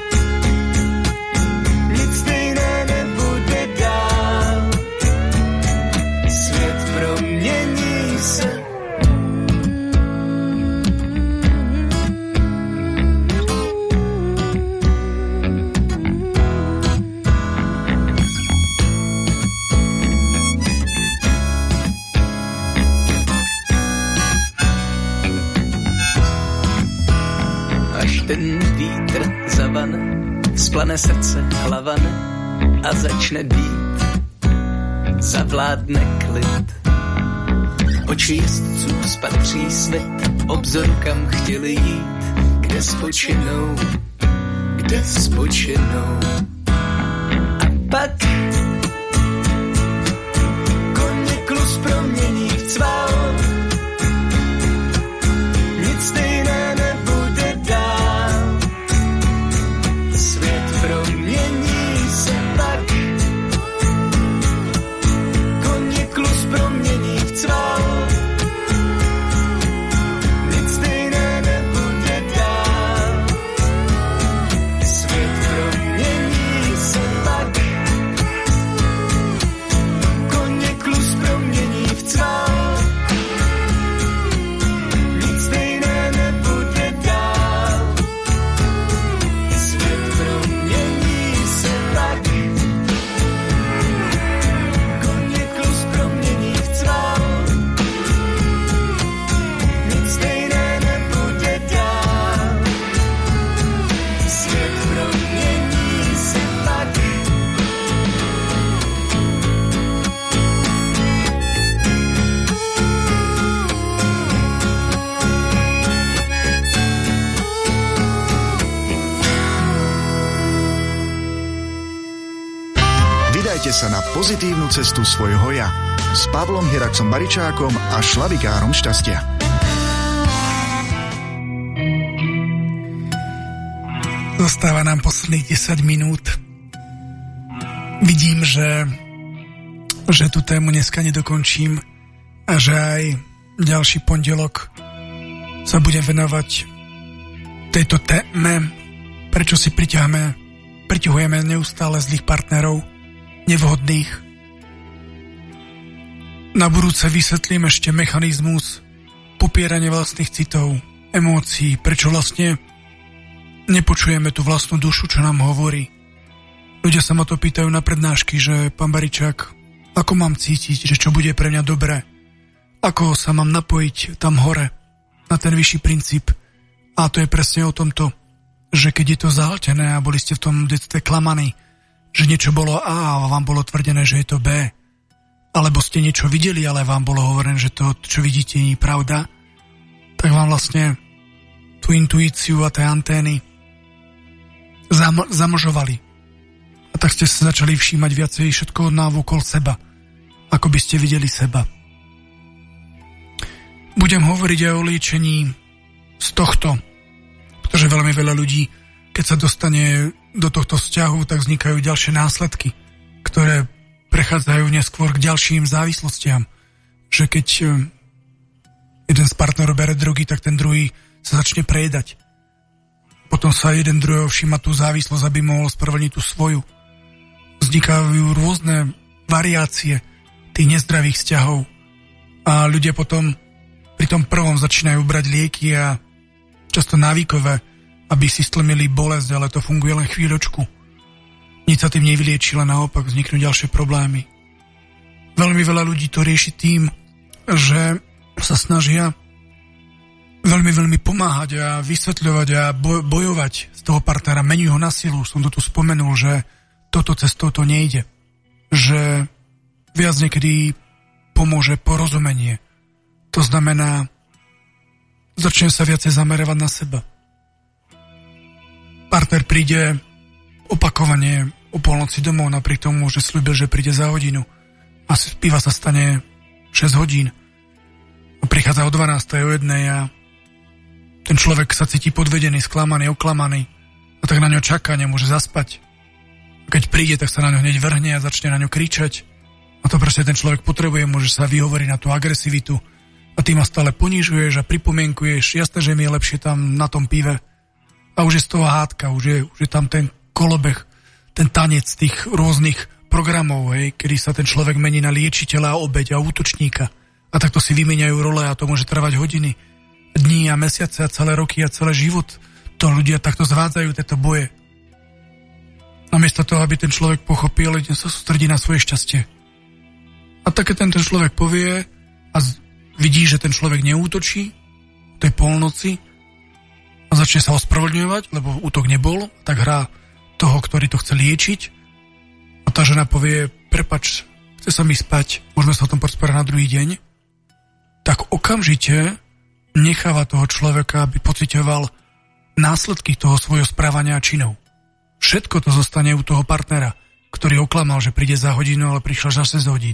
nic stejné nebude dál. Svět promění se. Ten vítr zavane, vzplane srdce hlavane a začne být, zavládne klid. Oči jezdců spatří svět, obzoru kam chtěli jít, kde spočinou, kde spočinou. A pak koně klus promění v cval, nic stejné nebude dál. Promění se pak, koně klus promění v cval, nic stejné nebude dál. Svět promění Vydajte sa na pozitívnu cestu svojho ja s Pavlom Hiraxom Baričákom a šlavikárom šťastia. Zostáva nám posledných desať minút. Vidím, že, že tú tému dneska nedokončím a že aj ďalší pondelok sa budem venovať tejto téme, prečo si priťahujeme, priťahujeme neustále zlých partnerov, nevhodných. Na budúce vysvetlím ešte mechanizmus popierania vlastných citov, emócií, prečo vlastne nepočujeme tú vlastnú dušu, čo nám hovorí. Ľudia sa ma to pýtajú na prednášky, že pán Baričák, ako mám cítiť, že čo bude pre mňa dobré, ako sa mám napojiť tam hore na ten vyšší princíp. A to je presne o tomto, že keď je to zahltené a boli ste v tom detstve klamaní, že niečo bolo A a vám bolo tvrdené, že je to B, alebo ste niečo videli, ale vám bolo hovorené, že to, čo vidíte, nie je pravda, tak vám vlastne tú intuíciu a tie antény zam- zamlžovali. A tak ste sa začali všímať viacej všetko návokol seba, ako by ste videli seba. Budem hovoriť aj o liečení z tohto, pretože veľmi veľa ľudí, keď sa dostane do tohto vzťahu, tak vznikajú ďalšie následky, ktoré prechádzajú neskôr k ďalším závislostiam. Že keď jeden z partnerov bere drogy, tak ten druhý sa začne prejedať. Potom sa jeden druhého všíma tú závislosť, aby mohol spravedlniť tú svoju. Vznikajú rôzne variácie tých nezdravých vzťahov a ľudia potom pri tom prvom začínajú brať lieky a často návykové, aby si stlmili bolesť, ale to funguje len chvíľočku. Nič sa tým nevylieči, len naopak vzniknú ďalšie problémy. Veľmi veľa ľudí to rieši tým, že sa snažia veľmi, veľmi pomáhať a vysvetľovať a bojovať z toho partnera, meniť ho na silu. Som to tu spomenul, že toto cestou to nejde. Že viac niekedy pomôže porozumenie. To znamená, začne sa viacej zamerovať na seba. Partner príde opakovane o polnoci domov, napriek tomu, že sľúbil, že príde za hodinu. A piva sa stane šesť hodín. A prichádza o dvanástej, o jednej a ten človek sa cíti podvedený, sklamaný, oklamaný. A tak na ňo čaká, nemôže zaspať. A keď príde, tak sa na ňo hneď vrhne a začne na ňo kričať. A to proste ten človek potrebuje, môže sa vyhovoriť na tú agresivitu. A ty ma stále ponižuješ a pripomienkuješ. Jasné, že mi je lepšie tam na tom pive. A už je z toho hádka, už je, už je tam ten kolobeh, ten tanec tých rôznych programov, hej, kedy sa ten človek mení na liečiteľa a obeť a útočníka. A takto si vymieňajú role a to môže trvať hodiny, dní a mesiace a celé roky a celý život. To ľudia takto zvádzajú tieto boje. Namiesto toho, aby ten človek pochopil, ide sa sústredí na svoje šťastie. A tak keď ten človek povie a vidí, že ten človek neútočí v tej polnoci a začne sa ospravedlňovať, lebo útok nebol, tak hrá toho, ktorý to chce liečiť a tá žena povie, prepač, chce sa mi spať, môžeme sa o tom porozprávať na druhý deň, tak okamžite necháva toho človeka, aby pociťoval následky toho svojho správania a činov. Všetko to zostane u toho partnera, ktorý oklamal, že príde za hodinu, ale prišla za šesť hodín.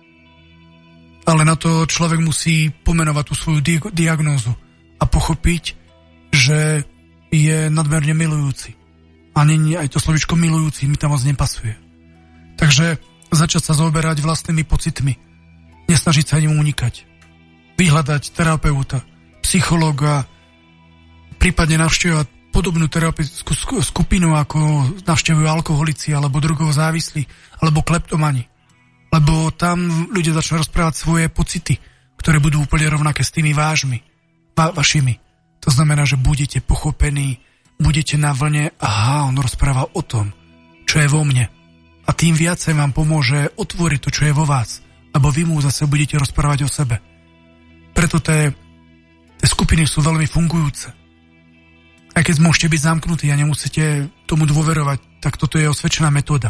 Ale na to človek musí pomenovať tú svoju di- diagnózu a pochopiť, že je nadmerne milujúci. A nie, aj to slovičko milujúci mi tam moc nepasuje. Takže začať sa zaoberať vlastnými pocitmi. Nesnažiť sa im unikať. Vyhľadať terapeuta, psychologa, prípadne navštevovať podobnú terapeutickú skupinu, ako navštevujú alkoholici, alebo drogovo závislí, alebo kleptomani. Lebo tam ľudia začnú rozprávať svoje pocity, ktoré budú úplne rovnaké s tými vášmi, va- vašimi. To znamená, že budete pochopení, budete na vlne, aha, on rozpráva o tom, čo je vo mne. A tým viacej vám pomôže otvoriť to, čo je vo vás, lebo vy mu zase budete rozprávať o sebe. Preto tie, tie skupiny sú veľmi fungujúce. Aj keď môžete byť zamknutí a nemusíte tomu dôverovať, tak toto je osvedčená metóda.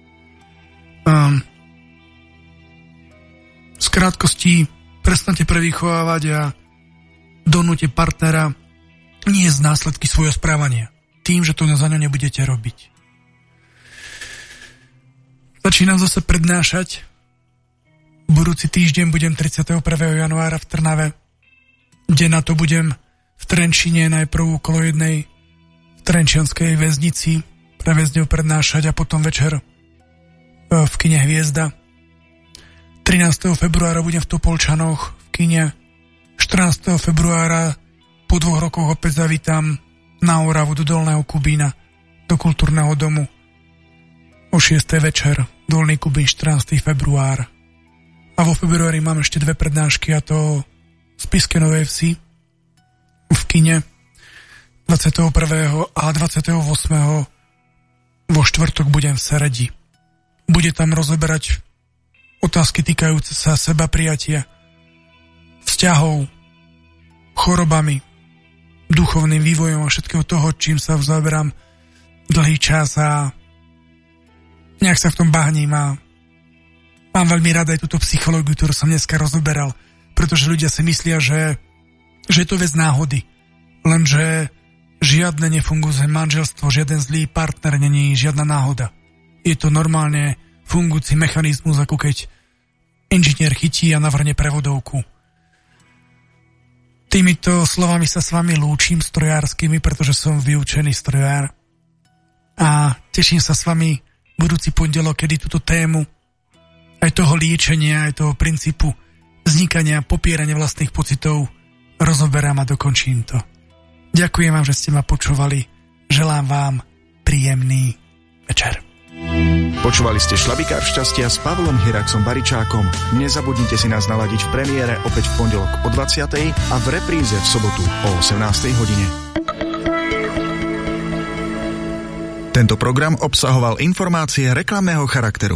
Um, z krátkosti prestante prevýchovávať a donúte partnera nie z následky svojho správania. Tým, že to za ňo nebudete robiť. Začínam zase prednášať. Budúci týždeň budem tridsiateho prvého januára v Trnave. Deň na to budem v Trenčine najprv okolo jednej v trenčianskej väznici pre väzňov prednášať a potom večer v kine Hviezda. trinásteho februára budem v Topolčanoch v kine. štrnásteho februára po dvoch rokoch opäť zavítam na Oravu do Dolného Kubína, do Kultúrneho domu. O šiestej večer, Dolný Kubín, štrnásteho február. A vo februári mám ešte dve prednášky, a to v Spišskej Novej Vsi v kine dvadsiateho prvého a dvadsiateho ôsmeho vo štvrtok budem v Seredi. Bude tam rozoberať otázky týkajúce sa seba prijatia, vzťahov, chorobami, duchovným vývojom a všetkého toho, čím sa zaoberám dlhý čas a nejak sa v tom bahním a mám veľmi rada aj túto psychológiu, ktorú som dneska rozoberal, pretože ľudia si myslia, že, že je to vec náhody, lenže žiadne nefungujúce manželstvo, žiaden zlý partner není žiadna náhoda. Je to normálne fungujúci mechanizmus, ako keď inžinier chytí a navrhne prevodovku. Týmito slovami sa s vami lúčim strojárskymi, pretože som vyučený strojár. A teším sa s vami budúci pondelok, kedy túto tému aj toho liečenia, aj toho princípu vznikania, popierania vlastných pocitov rozoberám a dokončím to. Ďakujem vám, že ste ma počúvali. Želám vám príjemný večer. Počúvali ste Šlabikár šťastia s Pavlom Hiraxom Baričákom. Nezabudnite si nás naladiť v premiére opäť v pondelok o dvadsiatej a v repríze v sobotu o osemnástej hodine. Tento program obsahoval informácie reklamného charakteru.